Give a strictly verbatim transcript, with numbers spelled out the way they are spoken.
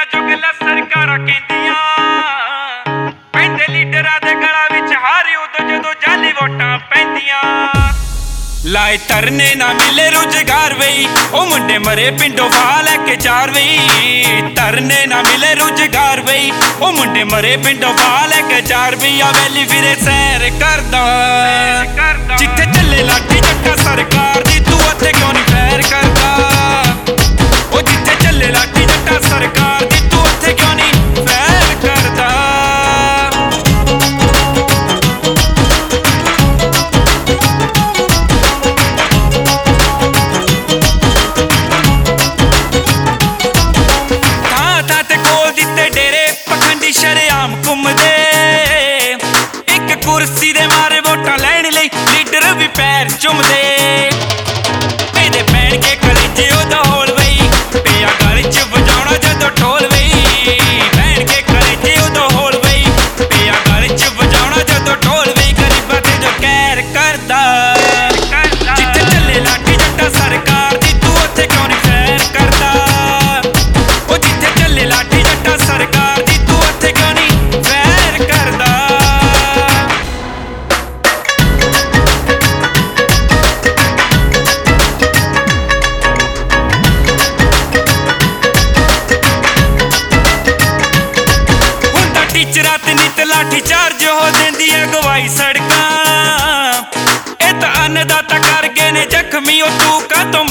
ਦੀਆਂ ਚੁਗਲਾਂ ਸਰਕਾਰਾਂ ਕਹਿੰਦੀਆਂ, ਪੈਂਦੇ ਲੀਡਰਾਂ ਦੇ ਗਲਾਂ ਵਿੱਚ ਹਾਰ ਉਦੋਂ ਜਦੋਂ ਜਾਲੀ ਵੋਟਾਂ ਪੈਂਦੀਆਂ। ਲਾਏ ਧਰਨੇ ਨਾ ਮਿਲੇ ਰੁਜ਼ਗਾਰ ਵਈ, ਉਹ ਮੁੰਡੇ ਮਰੇ ਪਿੰਡੋਂ ਫਾਹ ਲੈ ਕੇ ਚਾਰ ਵਈ। ਧਰਨੇ ਨਾ ਮਿਲੇ ਰੁਜ਼ਗਾਰ ਵਈ, ਉਹ ਮੁੰਡੇ ਮਰੇ ਪਿੰਡੋਂ ਫਾਹ ਲੈ ਕੇ ਚਾਰ ਵਈ। ਆ ਵੈਲੀ ਫਿਰੇ ਸੈਰ ਕਰਦਾ, ਜਿੱਥੇ ਚੱਲੇ ਲਾਠੀ ਚੱਕਾ ਸਰਕਾਰ ਦੀ, ਤੂੰ ਉੱਥੇ ਕਿਉਂ ਨਹੀਂ ਫੈਰ ਕਰਦਾ। ਉਹ ਜਿੱਥੇ ਚੱਲੇ ਲਾਠੀ ਚੱਕਾ ਸਰਕਾਰ ਦੀ, ਤੂੰ ਉੱਥੇ ਕਿਉਂ ਨਹੀਂ ਫੈਰ ਕਰਦਾ। ਸ਼ਰੇਆਮ ਘੁੰਮਦੇ, ਇੱਕ ਕੁਰਸੀ ਦੇ ਮਾਰੇ ਵੋਟਾਂ ਲੈਣ ਲਈ ਲੀਡਰ ਵੀ ਪੈਰ ਚੁੰਮਦੇ। ਇਹਦੇ ਪੈਣ ਕੇ ਕਲੇਜੇ ਉਹਦਾ ਹੋਲ ਵਈ, ਪਿਆ ਗਲ ਚ ਵਜਾਉਣਾ ਜਦੋਂ ਢੋਲ ਵਈ। ਪੈਣ ਕੇ ਕਲੇਜੇ ਉਹਦਾ ਹੋਲ ਵਈ, ਪਿਆ ਗਲ ਚ ਵਜਾਉਣਾ ਜਦੋਂ ਢੋਲ ਵਈ। ਗਰੀਬਾਂ ਤੇ ਜੋ ਕਹਿਰ ਕਰਦਾ, ਜਿੱਥੇ ਚੱਲੇ ਲਾਠੀ ਜੱਟਾ ਸਰਕਾਰ ਦੀ, ਤੂੰ ਉੱਥੇ ਕਿਉਂ ਨਹੀਂ ਫੈਰ ਕਰਦਾ। ਉਹ ਜਿੱਥੇ ਚੱਲੇ ਲਾਠੀ ਜੱਟਾ ਸਰਕਾਰ ਦੀ, ਟੀਚਰਾਂ ਤੇ ਨਿੱਤ ਲਾਠੀ ਚਾਰਜ ਹੋ ਦਿੰਦੀ ਹੈ ਗਵਾਈ ਸੜਕਾਂ। ਇਹ ਤਾਂ ਅੰਨਦਾਤਾ ਕਰ ਗਏ ਨੇ ਜ਼ਖਮੀ, ਉਹ ਤੂੰ ਕਾਹਤੋਂ